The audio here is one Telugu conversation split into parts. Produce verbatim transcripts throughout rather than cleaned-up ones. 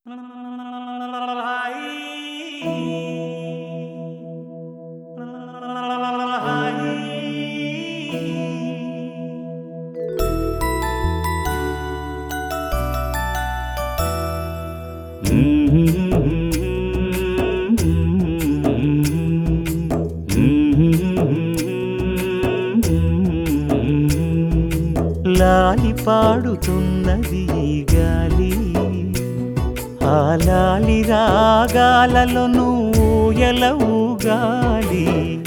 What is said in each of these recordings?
లాలి పాడుతున్నది గాలి, ఆ లాలి రాగాలలో నువ్వు ఎలా ఊగాలి.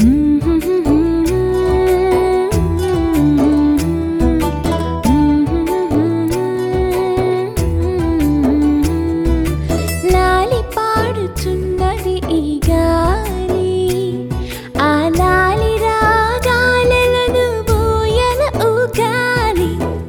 లాలి పాడుతున్నది ఈ గాలి, ఆ లాలి రాగాలలో నువ్వు ఎలా ఊగాలి.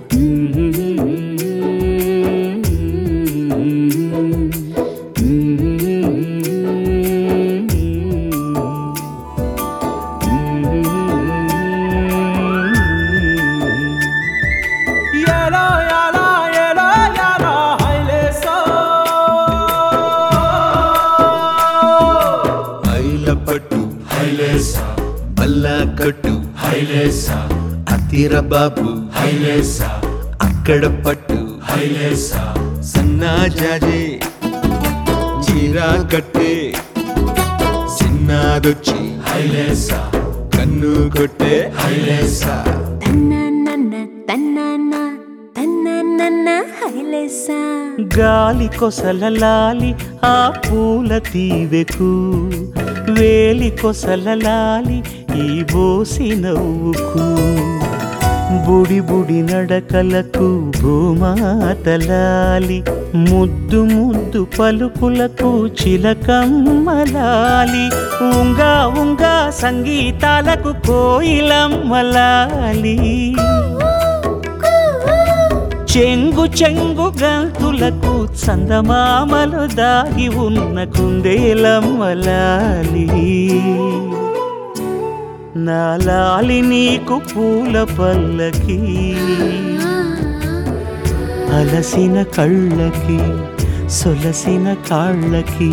పట్టు హైలేసా, బల్లా కట్టు హైలేసా, అతిర బాబు హైలేసా, అక్కడ పట్టు హైలేసా, సన్నా జాజే చీరా కట్టే, చిన్నాదొచ్చి హైలేసా, కన్ను కొట్టే హైలేసా. తన్నన్న తన్నన్న తన్నన్న హైలేసా. గాలి కొసల లాలి ఆ పూల తీవెకు, వేలి కొసల లాలి ఈ బోసి నవ్వుకు, బుడి బుడి నడకలకు భూమాతలాలి, ముద్దు ముద్దు పలుకులకు చిలకమ్మలాలి, ఉంగా ఉంగా సంగీతాలకు కోయిలమ్మలాలి, చెంగు చెంగు గంతులకు చందమామలు దాగి ఉన్న కుందేలమ్మలాలి. నా లాలి నీకు పూల పల్లకి, అలసిన కళ్ళకి సొలసిన కాళ్ళకి.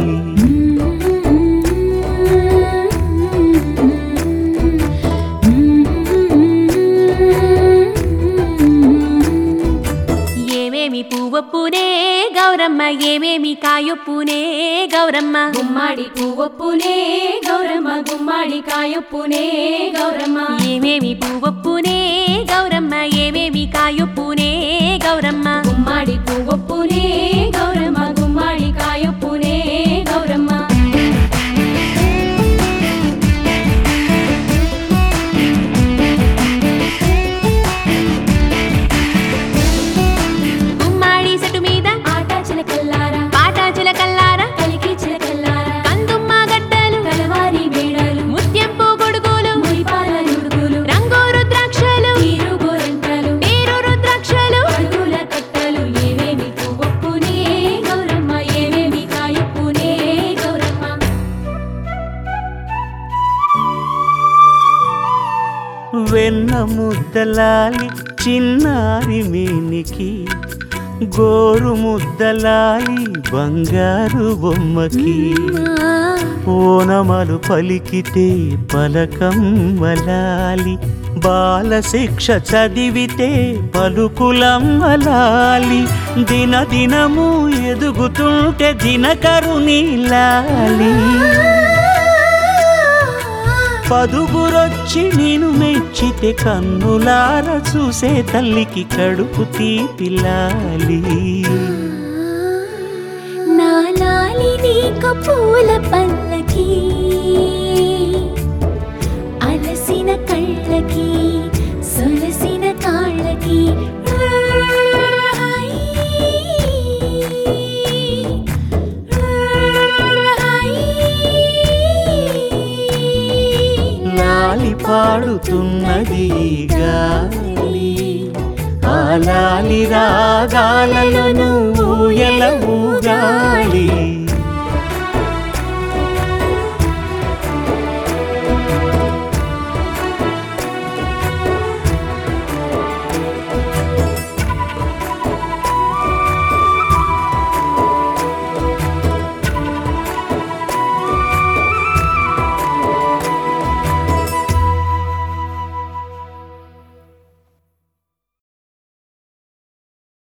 పువ్వొప్పునే గౌరమ్మ, ఏమేమి కాయొప్పునే గౌరమ్మ, గుమ్మాడి పువ్వొప్పునే గౌరమ్మ, గుమ్మాడి కాయొప్పునే గౌరమ్మ, ఏమేమి పువ్వొప్పునే గౌరమ్మ, ఏమేమి కాయొప్పునే గౌరమ్మ, గుమ్మాడి పువ్వొప్పునే గౌరమ్మ, గుమ్మాడి కాయొప్పునే గౌరమ్మ. గుమ్మాడి చెట్టు మీద ఆట చిలకల్లారా, పాట చిలకల్లారా, కలికి చిలకల్లారా, కందుమ్మ గడ్డలు, కలవారి మేడలు, ముత్యంపు గొడుగులు, మురిపాల నుడుగులు, రంగు రుద్రాక్షలు, తీరు గోరంటలు, పేరు రుద్రాక్షలు, అడుగుల కట్టలు, ఏమేమి పువ్వొప్పునే గౌరమ్మ, ఏమేమి కాయొప్పునే గౌరమ్మ. వెన్న ముద్దలాలి చిన్నారి మేనికి, గోరు ముద్దలాలి బంగారు బొమ్మకి, ఓనమలు పలికితే పలకమ్మలాలి, బాల శిక్ష చదివితే పలుకులమ్మలాలి, దిన దినము ఎదుగుతుంటే దినకరుని లాలి, పదుగురొచ్చి నేను మెచ్చితే కన్నులార చూసే తల్లికి కడుపు తీపిలాలి. నా లాలి నీకు పూల పల్లకి, అలసిన కళ్ళకి సొలసిన కాళ్ళకి. లాలి పాడుతున్నది గాలి, ఆ లాలి రాగాలలో నువ్వు ఎలా